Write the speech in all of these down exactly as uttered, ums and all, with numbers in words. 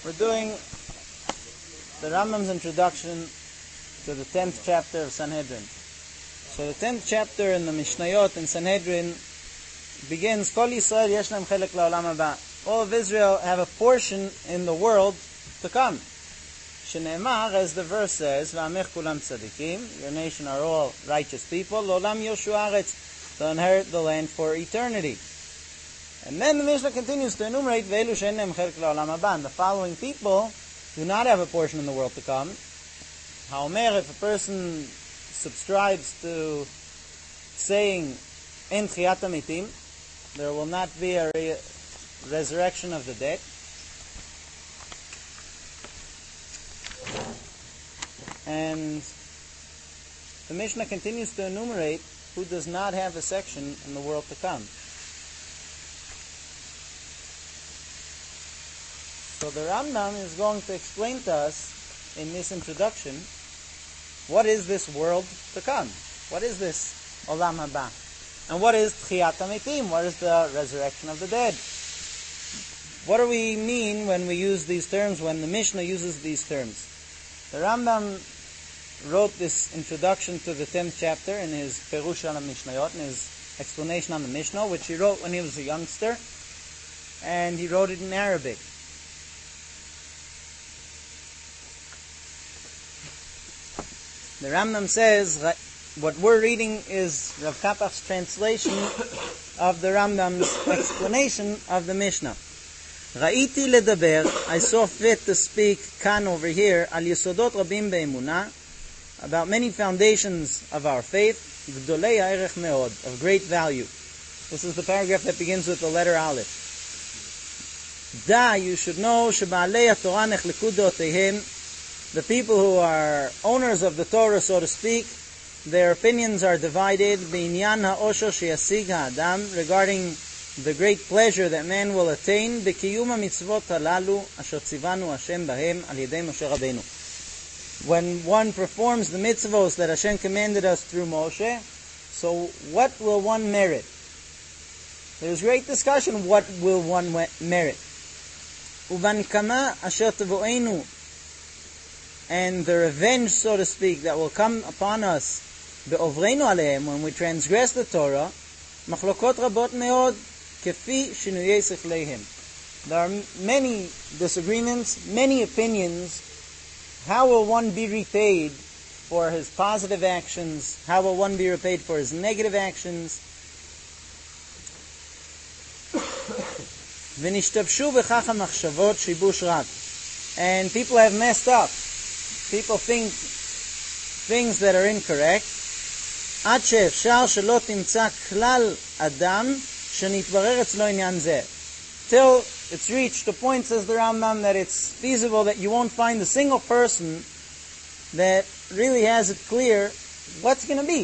We're doing the Rambam's introduction to the tenth chapter of Sanhedrin. So the tenth chapter in the Mishnayot in Sanhedrin begins, Kol Yisrael yesh lahem chelek la'olam haba. All of Israel have a portion in the world to come. Shneimar, as the verse says, V'amech kulam tzadikim, your nation are all righteous people, L'olam yoshu haaretz, to inherit the land for eternity. And then the Mishnah continues to enumerate Ve'elu she'en lahem chelek la'olam haba. And the following people do not have a portion in the world to come. Ha'omer, if a person subscribes to saying En Tchiyat HaMetim, there will not be a re- resurrection of the dead. And the Mishnah continues to enumerate who does not have a section in the world to come. So the Rambam is going to explain to us in this introduction, what is this world to come? What is this Olam Haba? And what is Tchiyat HaMetim? What is the resurrection of the dead? What do we mean when we use these terms, when the Mishnah uses these terms? The Rambam wrote this introduction to the tenth chapter in his Perush al Mishnayot, in his explanation on the Mishnah, which he wrote when he was a youngster, and he wrote it in Arabic. The Rambam says, what we're reading is Rav Kapach's translation of the Rambam's explanation of the Mishnah. Ra'iti ledaber, I saw fit to speak kan over here, al yesodot rabim be'emunah, about many foundations of our faith, gdolei ha'erech meod, of great value. This is the paragraph that begins with the letter Aleph. Da, you should know, sheba'alei ha'torah nechleku da'oteihem, the people who are owners of the Torah, so to speak, their opinions are divided b'inyan ha'osho sheyasig ha'adam, regarding the great pleasure that man will attain b'kiyum ha'mitzvot halalu asher tzivanu Hashem bahem al yedei Moshe Rabbeinu. When one performs the mitzvos that Hashem commanded us through Moshe, so what will one merit? There's great discussion, what will one merit? Uvankama asher tevo'enu, and the revenge, so to speak, that will come upon us, be'ovreinu aleim, when we transgress the Torah, machlokot rabot meod, kefi shinuyei sechleihem. There are many disagreements, many opinions. How will one be repaid for his positive actions? How will one be repaid for his negative actions? V'nishtabshu b'chach ha'machshavot shibush rak. And people have messed up. People think things that are incorrect. Ad she'efshar shelo timtza klal adam shenitbarer etzlo inyan zeh. Till it's reached a point, says the Rambam, that it's feasible that you won't find a single person that really has it clear what's going to be.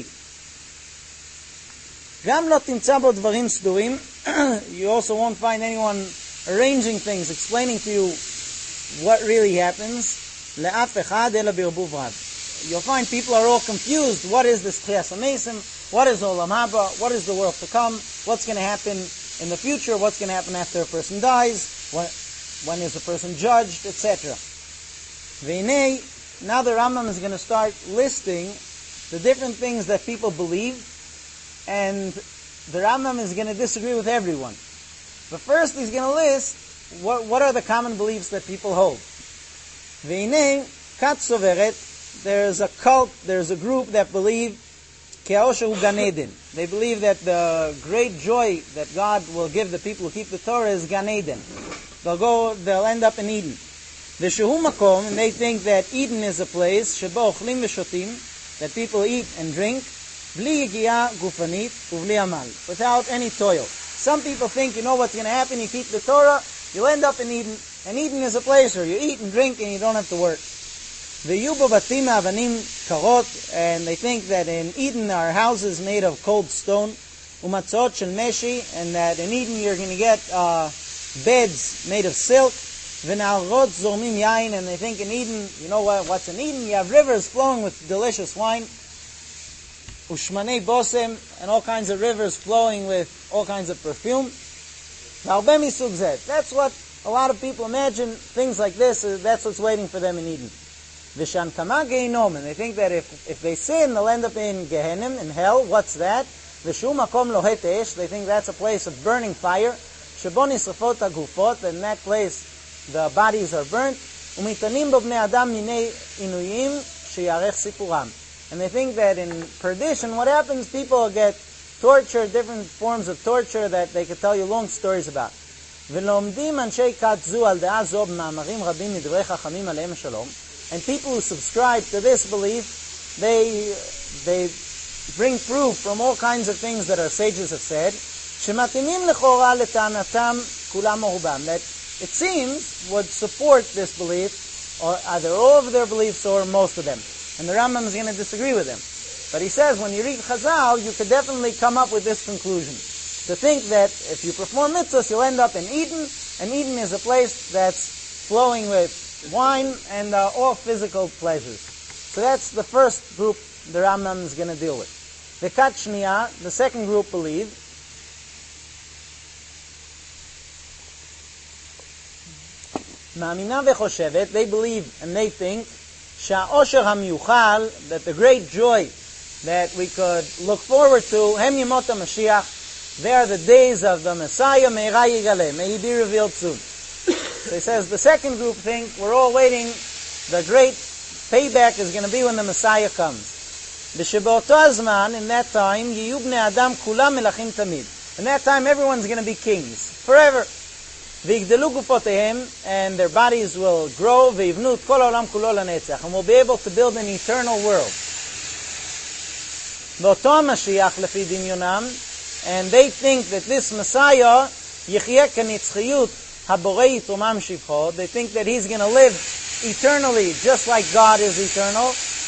Gam lo timtza bo dvarim sdurim. You also won't find anyone arranging things, explaining to you what really happens. Le'af echad ela birbuv rab. You'll find people are all confused. What is this Tchiyas HaMesim? What is Olam Haba? What is the world to come? What's going to happen in the future? What's going to happen after a person dies? When, when is a person judged? Etc. V'inei, now the Rambam is going to start listing the different things that people believe, and the Rambam is going to disagree with everyone. But first he's going to list what, what are the common beliefs that people hold. V'inei, kat soveret, there's a cult, there's a group that believe Ke'osha hu Gan Eden. They believe that the great joy that God will give the people who keep the Torah is Gan Eden. They'll go, they'll end up in Eden. V'shehu makom, and they think that Eden is a place, shebo ochlim v'shotim, that people eat and drink, v'li yigia gufanit, uv'li amal, without any toil. Some people think, you know what's going to happen, you keep the Torah, you'll end up in Eden, and Eden is a place where you eat and drink and you don't have to work. V'yu batim avanim karot, and they think that in Eden are houses made of cold stone, umatzot shel meshi, and that in Eden you're going to get uh, beds made of silk, v'na'arot zormim yain, and they think in Eden, you know what, what's in Eden? You have rivers flowing with delicious wine, ushmanei bosem, and all kinds of rivers flowing with all kinds of perfume. That's what a lot of people imagine things like this, uh, that's what's waiting for them in Eden. Vishan kama geinom, and they think that if if they sin, they'll end up in Gehenim, in hell. What's that? V'shu makom lohet esh, they think that's a place of burning fire. Shebo nisrafot hagufot, in that place the bodies are burnt. Umitanim bo bnei adam minei inuyim sheyarech sipuram. And they think that in perdition, what happens, people get tortured, different forms of torture that they could tell you long stories about. ולומדים אנשי כת זו על דעה זו במאמרים רבים מדברי חכמים עליהם השלום. And people who subscribe to this belief, they they bring proof from all kinds of things that our sages have said, שמתאימים לכאורה לטענתם כולם או רובם, that it seems would support this belief, or either all of their beliefs or most of them. And the Rambam is going to disagree with him. But he says, when you read Chazal, you could definitely come up with this conclusion. To think that if you perform mitzvahs, you'll end up in Eden, and Eden is a place that's flowing with wine and uh, all physical pleasures. So that's the first group the Rambam is going to deal with. The Kat Shniya, the second group, believe Ma'amina v'choshevet, they believe and they think Sha'osher ha'miyuchal, that the great joy that we could look forward to, Hem Yemot HaMashiach, they are the days of the Messiah, Me'ira Yigaleh, may he be revealed soon. So he says, the second group think, we're all waiting, the great payback is going to be when the Messiah comes. B'shebeoto hazman, in that time, Yiyu bnei Adam kulam melachim tamid. In that time, everyone's going to be kings, forever. V'yigdelu gufotehem, and their bodies will grow, v'yivnu et kol ha'olam kulo lanetzach, and we'll be able to build an eternal world. V'oto HaMashiach lefi dimyonam, and they think that this Messiah, Yechyeh k'nitzchiyut haborei yitomam shivcho, they think that he's going to live eternally, just like God is eternal.